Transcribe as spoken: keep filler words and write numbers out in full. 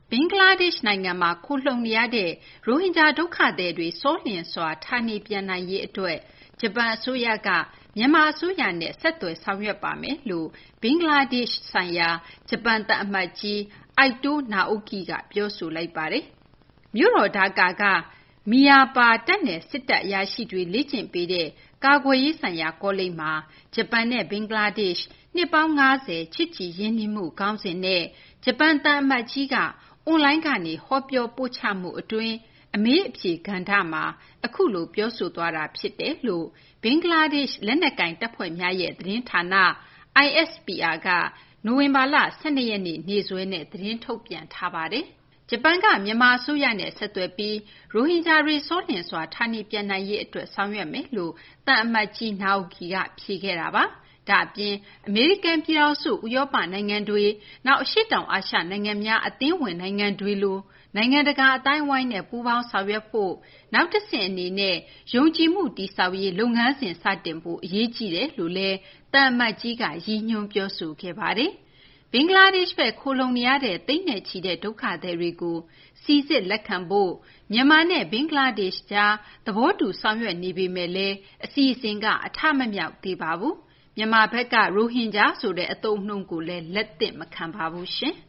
ဘင်္ဂလားဒေ့ရှ်နိုင်ငံမှာခိုလှုံနေရတဲ့ရိုဟင်ဂျာဒုက္ခသည်တွေစောလျင်စွာဌာနေပြန်နိုင်ရေးအတွက်ဂျပန်အစိုးရကမြန်မာအစိုးရနဲ့ဆက်သွယ်ဆောင်ရွက်ပါမယ်လို့ဘင်္ဂလားဒေ့ရှ်ဆိုင်ရာဂျပန်သံအမတ်ကြီး Ito Naoki ကပြောဆိုလိုက်ပါတယ်။မြို့တော်ဒါကာကမီယာပါတပ်နယ်စစ်တပ်အရာရှိတွေလေ့ကျင့်ပေးတဲ့ကာကွယ်ရေးဆိုင်ရာကောလိပ်မှာဂျပန်နဲ့ဘင်္ဂလားဒေ့ရှ်နှစ်ပေါင်း၅၀ချစ်ကြည်ရင်းနှီးမှုခေါင်းစဉ်နဲ့ဂျပန်သံအမတ်ကြီးကအွန်လိုင်းကနေဟောပြောပို့ချမှုအတွင်းအမေးအဖြေကဏ္ဍမှာအခုလိုပြောဆိုသွားတာဖြစ်တယ်လို့ဘင်္ဂလားဒေ့ရှ်လက်နက်ကင်တပ်ဖွဲ့များရဲ့သတင်းဌာန I S P R ကနိုဝင်ဘာလ၁၂ရက်နေ့နေ့စွဲနဲ့သတင်းထုတ်ပြန်ထားပါတယ်။ဂျပန်ကမြန်မာအစိုးရနဲ့ဆက်သွယ်ပြီးရိုဟင်ဂျာတွေစောလျင်စွာဌာနေပြန်နိုင်ရေးအတွက်ဆောင်ရွက်မယ်လို့သံအမတ်ကြီး Naoki ကဖြေခဲ့တာပါ။ဒါအပြင်အမေရိကန်ပြည်ထောင်စုဥရောပနိုင်ငံတွေနောက်အရှေ့တောင်အာရှနိုင်ငံများအသင်းဝင်နိုင်ငံတွေလိုနိုင်ငံတကာအတိုင်းအဝိုင်းနဲ့ပူးပေါင်းဆောင်ရွက်ဖို့နောက်တစ်ဆင့်အနေနဲ့ယုံကြည်မှုတည်ဆောက်ရေးလုပ်ငန်းစဉ်စတင်ဖို့အရေးကြီးတယ်လို့လည်းသံအမတ်ကြီးကရည်ညွှန်းပြောဆိုခဲ့ပါတယ်။ဘင်္ဂလားဒေ့ရှ်ဘက်ခိုလှုံနေရတဲ့သိန်းနဲ့ချီတဲ့ဒုက္ခသည်တွေကိုစီစစ်လက်ခံဖို့မြန်မာနဲ့ဘင်္ဂလားဒေ့ရှ်ကြားသဘောတူဆောင်ရွက်နေပေမဲ့လည်းအစီအစဉ်ကအထမမြောက်သေးပါဘူး။မြန်မာဘက်ကရိုဟင်ဂျာဆိုတဲ့အသုံးအနှုန်းကိုလည်းလက်သင့်မခံပါဘူးရှင်။